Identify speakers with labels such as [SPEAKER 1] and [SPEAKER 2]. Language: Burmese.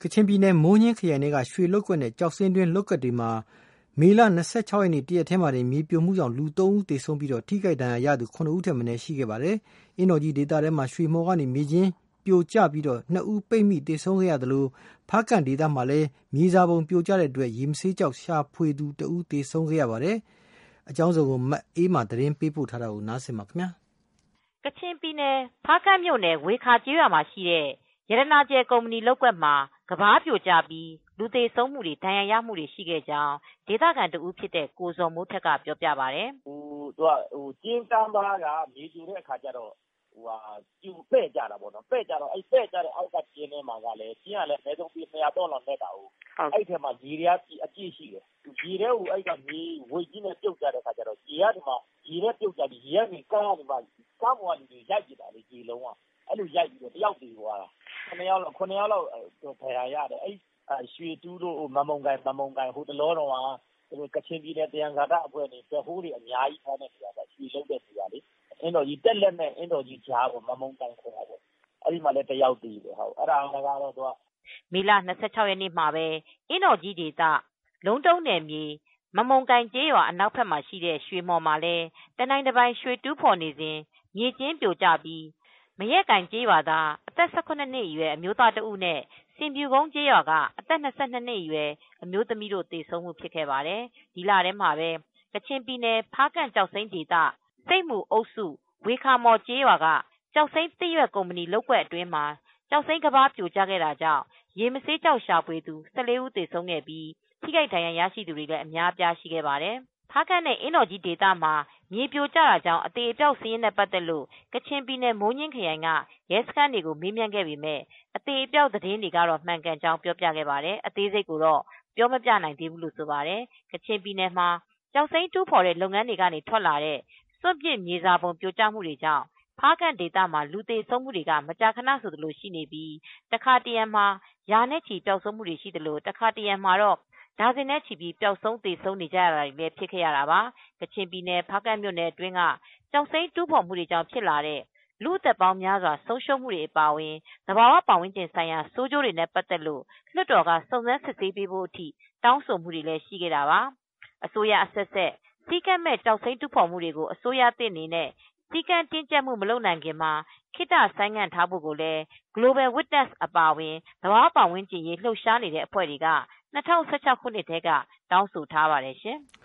[SPEAKER 1] ကချင်ပြည်နယ်မိုးညင်းခရိုင်ကရွှေလုတ်ကွက်နဲ့ကြောက်စင်းတွင်းလုတ်ကွက်တွေမှာမေလ26ရက်နေ့တရက်ထဲမှာတင်မြေပြိုမှုကြောင့်လူ3ဦးသေဆုံးပြီးထိခိုက်ဒဏ်ရာရသူ9ဦးထက်မနည်းရှိခဲ့ပါတယ်။အင်းတော်ကြီးဒေသထဲမှာရွှေမော်ကနေမြေချင်းပြိုကျပြီး2ဦးပိတ်မိသေဆုံးခဲ့ရသလိုဖားကန့်ဒေသမှာလည်းမြေစာပုံပြိုကျတဲ့အတွက်ရေမဆေးကြောက်ရှာဖွေသူ2ဦးသေဆုံးခဲ့ရပါတယ်။အကြောင်းစုံကိုမအေးမာသတင်းပေးပို့ထားတာကိုနားဆင်ပါခင်ဗျာ
[SPEAKER 2] ။ကချင်ပြည်နယ်ဖားကန့်မြို့နယ်ဝေခါကျေးရွာမှာရှိတဲ့ရတနာကျယ်ကုမ္ပဏီလုပ်ကွက်မှာကဘာပြိုကျပြီးလူသေဆုံးမှုတွေဒဏ်ရာရမှုတွေရှိခဲ့ကြောင်းဒေသခံတဦးဖြစ်တဲ့ကိုဇော်မိုးထက်ကပြောပြပါတယ်
[SPEAKER 3] ။ကျင်းကမ်းပါးကမြေပြိုတဲ့အခါကျတော့ပြိုပဲ့ကြတာပေါ့နော်။ပဲ့ကြတော့ပဲ့ကြတဲ့အောက်ကကျင်းထဲမှာကလည်းကျင်းကလည်းအနည်းဆုံး200တောလောက်နဲ့တာကိုအဲ့ထဲမှာရေတွေအပြည့်ရှိတယ်။ရေထဲကိုအဲ့ကမြေဝိတ်ကြီးနဲ့ပြုတ်ကြတဲ့အခါကျတော့ရေကဒီမှာရေနဲ့ပြုတ်ကြပြီးရေကနေကားကနေမှကားပေါ်ကနေရိုက်ကြည့်တာလေရေလုံးကအဲ့လိုရိုက်ပြီးတော့တယောက်တည်သွားတာ9ယောက်လောက်ဒဏ်ရာရတယ်အဲ့ရွှေတူးတို့မမုံကိုင်ဟိုတလောတော့ကချင်ပြည်နယ်တရားဂါဒအဖွဲ့နေတဟိုးတွေအများကြီးထားတဲ့နေရာကရွှေလုံးတဲ့နေရာလေအင်းတော်ကြီးတက်လက်နဲ့အင်းတော်ကြီးကြားပေါ်မမုံကိုင်ခေါ်တာပေါ့အဲ့ဒီမှာလည်းတယောက်တည်တယ်ဟုတ်အဲ့ဒါကတော့
[SPEAKER 2] မေလ26ရက်နေ့မှာပဲအင်းတော်ကြီးဒေသလုံးတုံးနယ်မြေမမုံကိုင်ကျေးရွာအနောက်ဘက်မှာရှိတဲ့ရွှေမော်မှာလည်းတနိုင်တပိုင်းရွှေတူးဖော်နေစဉ်မြေကျင်းပြိုကျပြီးမရက်ကိုင်ကျေးရွာသားအသက်18နှစ်အရွယ်အမျိုးသားတဦးနဲ့စင်ပြူကုန်းကျေးရွာကအသက်22နှစ်အရွယ်အမျိုးသမီးတို့သေဆုံးမှုဖြစ်ခဲ့ပါတယ်။ဒီလထဲမှာပဲကချင်ပြည်နယ်ဖားကန့်ကျောက်စိမ်းဒေသစိတ်မူအုပ်စုဝေခါမော်ကျေးရွာကကျောက်စိမ်းသစ်ရွက်ကုမ္ပဏီလုပ်ကွက်အတွင်းမှာကျောက်စိမ်းကဘာပြိုကျခဲ့တာကြောင့်ရေမဆေးကျောက်ရှာဖွေသူ14ဦးသေဆုံးခဲ့ပြီးထိခိုက်ဒဏ်ရာရရှိသူတွေလည်းအများအပြားရှိခဲ့ပါတယ်။ဖားကန့်နဲ့အင်းတော်ကြီးဒေသမှာမြေပြိုကျတာကြောင့်အသေးအပျောက်စာရင်းနဲ့ပတ်သက်လို့ကချင်ပြည်နယ်မိုးညင်းခရိုင်ကရဲစခန်းတွေကိုမေးမြန်းခဲ့ပေမဲ့အသေးအပျောက်သတင်းတွေကတော့မှန်ကန်ကြောင်းပြောပြခဲ့ပါတယ်။အသေးစိတ်ကိုတော့ပြောမပြနိုင်သေးဘူးလို့ဆိုပါတယ်။ကချင်ပြည်နယ်မှာကျောက်စိမ်းတူးဖော်တဲ့လုပ်ငန်းတွေကနေထွက်လာတဲ့စွန့်ပစ်မြေစာပုံပြိုကျမှုတွေကြောင့်ဖားကန့်ဒေသမှာလူသေဆုံးမှုတွေကမကြာခဏဆိုသလိုရှိနေပြီးတခါတရံမှာရာနဲ့ချီပျောက်ဆုံးမှုတွေရှိသလိုတခါတရံမှာတော့ဒါဇင်နဲ့ချီပြီးပျောက်ဆုံးသေဆုံးနေကြရတာတွေလည်းဖြစ်ခဲ့ရတာပါ။ကချင်ပြည်နယ်ဖားကန့်မြို့နယ်အတွင်းကကျောက်စိမ်းတူးဖော်မှုတွေကြောင့်ဖြစ်လာတဲ့လူ့အသက်ပေါင်းများစွာဆုံးရှုံးမှုတွေအပါအဝင်သဘာဝပတ်ဝန်းကျင်ဆိုင်ရာဆိုးကျိုးတွေနဲ့ပတ်သက်လို့လွှတ်တော်ကစုံစမ်းစစ်ဆေးပေးဖို့အထိတောင်းဆိုမှုတွေလည်းရှိခဲ့တာပါ။အစိုးရအဆက်ဆက်စည်းကမ်းမဲ့ကျောက်စိမ်းတူးဖော်မှုတွေကိုအစိုးရသစ်အနေနဲ့စည်းကမ်းတင်းကျပ်မှုမလုပ်နိုင်ခင်မှာခေတ္တဆိုင်းငံ့ထားဖို့ကိုလည်း Global Witness အပါအဝင်သဘာဝပတ်ဝန်းကျင်ရေးလှုပ်ရှားနေတဲ့အဖွဲ့တွေက2016ခုနှစ်ထဲကတောင်းဆိုထားပါတယ်ရှင်။